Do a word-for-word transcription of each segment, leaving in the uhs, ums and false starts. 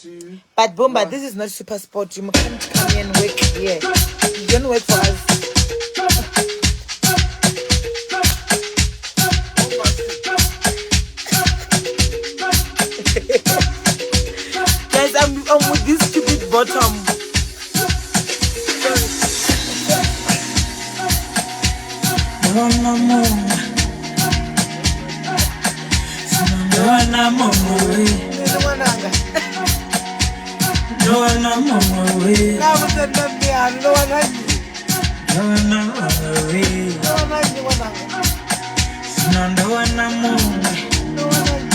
But Bomba, this is not super sport. You can't come here and work here. You don't work for us. Guys, I'm, I'm with this stupid bottom. No, no, no. No, no, no, no. No one I'm on my way. Now with the number, no one has No one I'm on my way. no one has the one. No one I'm on my way. No one has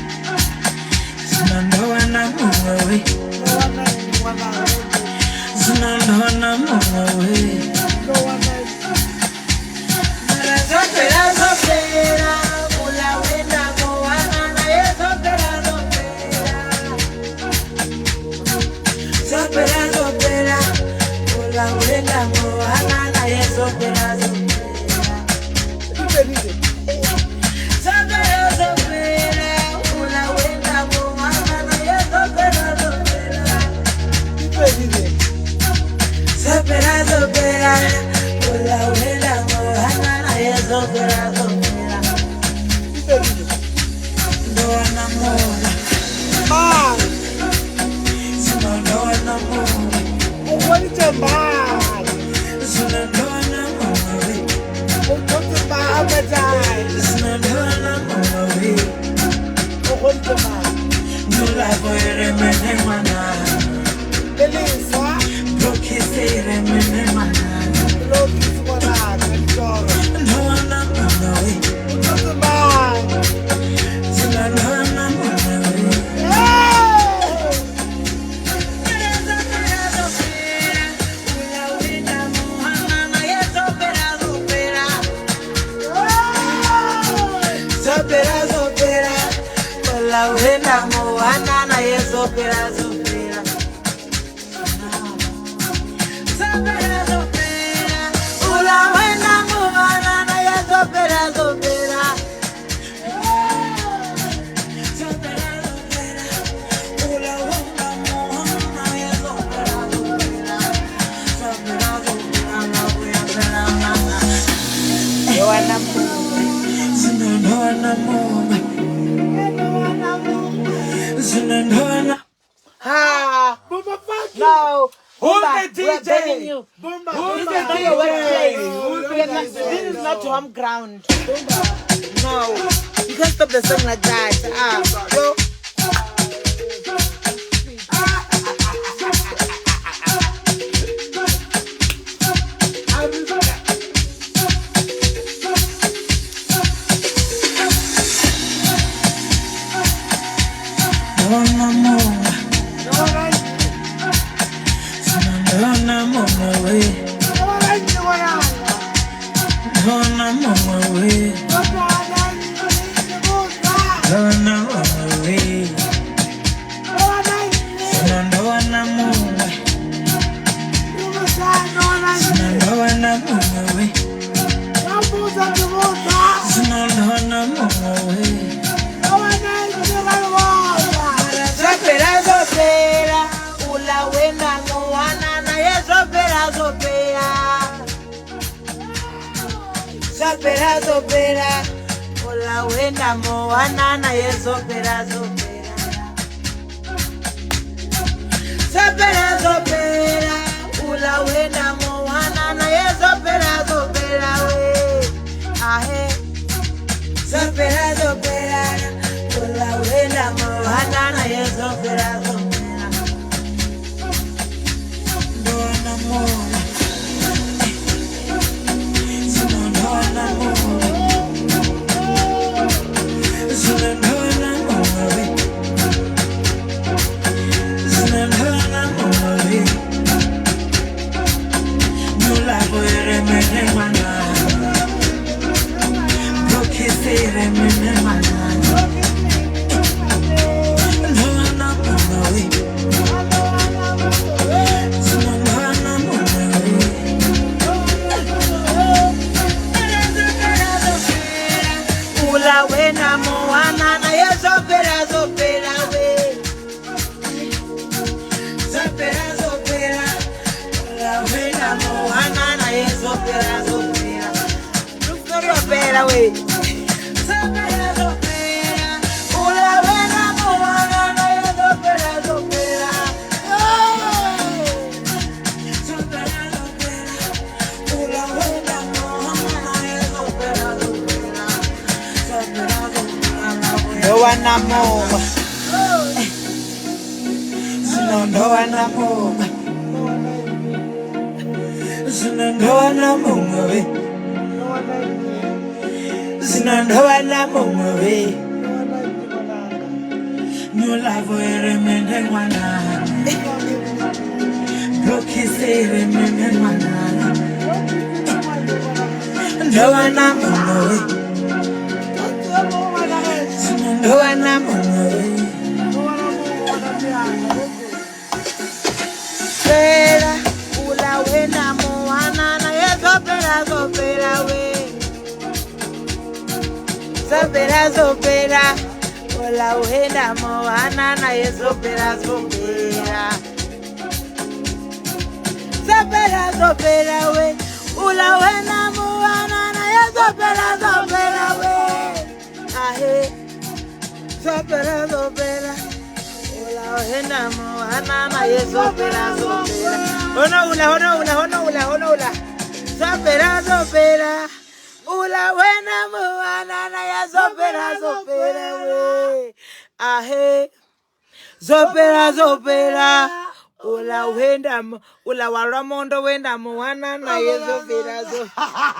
No one I'm on my way. no one has the one. No one I'm on my way. No one has. Sopera, sopera, ula wena moana na ye sopera, sopera. Sopera, sopera, ula wena moana na ye sopera, sopera. Sopera, sopera, ula wena moana na ye sopera, sopera. Sopera, sopera, ula wena moana na ye sopera, sopera. No one amor, Ah, no no one amor. what is your man? No one amor, What is my appetite? no one amor. What is your man? No la voy a remener mana. Elisa, Broke say remener mana. look is what I can do. No one amor, What is your man? no one amor. Hey! Sopera, sopera, la buena moana na ye sopera, sopera. Sopera, sopera, la buena moana na ye sopera, sopera. Sopera, sopera, la buena moana na ye sopera, sopera. Sopera, sopera, la buena moana. You are number Zina no one Zina no one. Ha! Boomba, fuck you. No! Who's Boomba, the we are D J? begging you. Boomba, This who's is the not D your workplace. J? Who's We are the not- D J? This is not home ground. No. You can't stop the song like that. Ah, yo. No one amor. No one has No one amor way. no one has the one. No one amor way. No one has the one. No one amor way. No one has the No one amor way. No one has the No one amor way. No one has the one. No one amor way. No one has the one. Sopera, sopera, ula wena moana na ye sopera, sopera. Sopera, sopera, ula wena moana na ye sopera, sopera. Sopera, sopera, ula wena moana na ye sopera, sopera we. Ahe. Sopera, sopera, ula wena moana na ye sopera, sopera. No one amor. No, no one amor. No one amor. zopera we. Zopera zopera. Ula wena moana na ye zopera zopera. Zopera zopera. Ula wena moana na ye zopera zopera. Zopera zopera. Ndoa na moa. Ndoa na moa. Ndoa na moa we. Ndoa na moa we. Nyolavo eremende mwana. Brokise eremende mwana. Ndoa na moa we. Ndoa na moa we. Pera, ula wena moana na ye zopera zopera we. Zopera zopera, ula wena moana na ye zopera zopera. Zopera zopera we, ula wena moana na ye zopera zopera we. Ahe, zopera zopera. Ula wena moana na ye zopera zopera. Hono ula, hono ula, hono ula, hono ula. Zopera zopera. Ula wena moana na ye zopera zopera we. Ahe. Zopera zopera. Ula wenda mo, ula waramondo wenda moana na ye zopera zopera.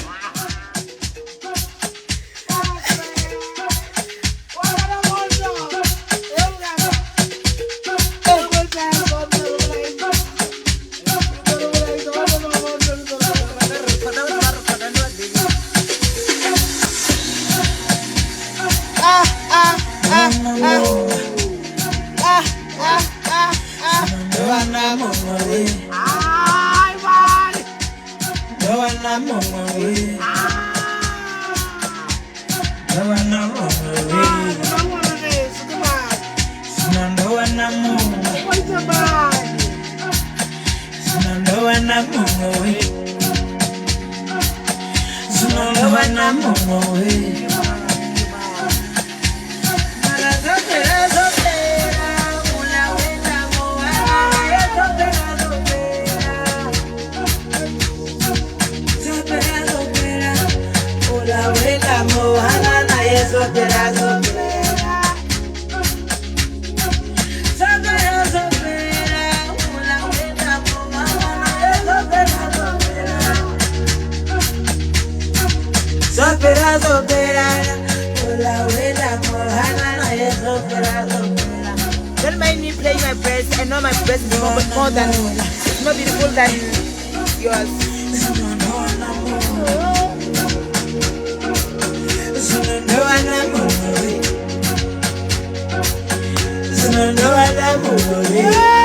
Zopera zopera, ula wena moana na ye zopera zopera. Don't mind me playing my breast. I know my breast is more, more than, it's more beautiful than yours. Ndoa na moa we. Ndoa na moa we.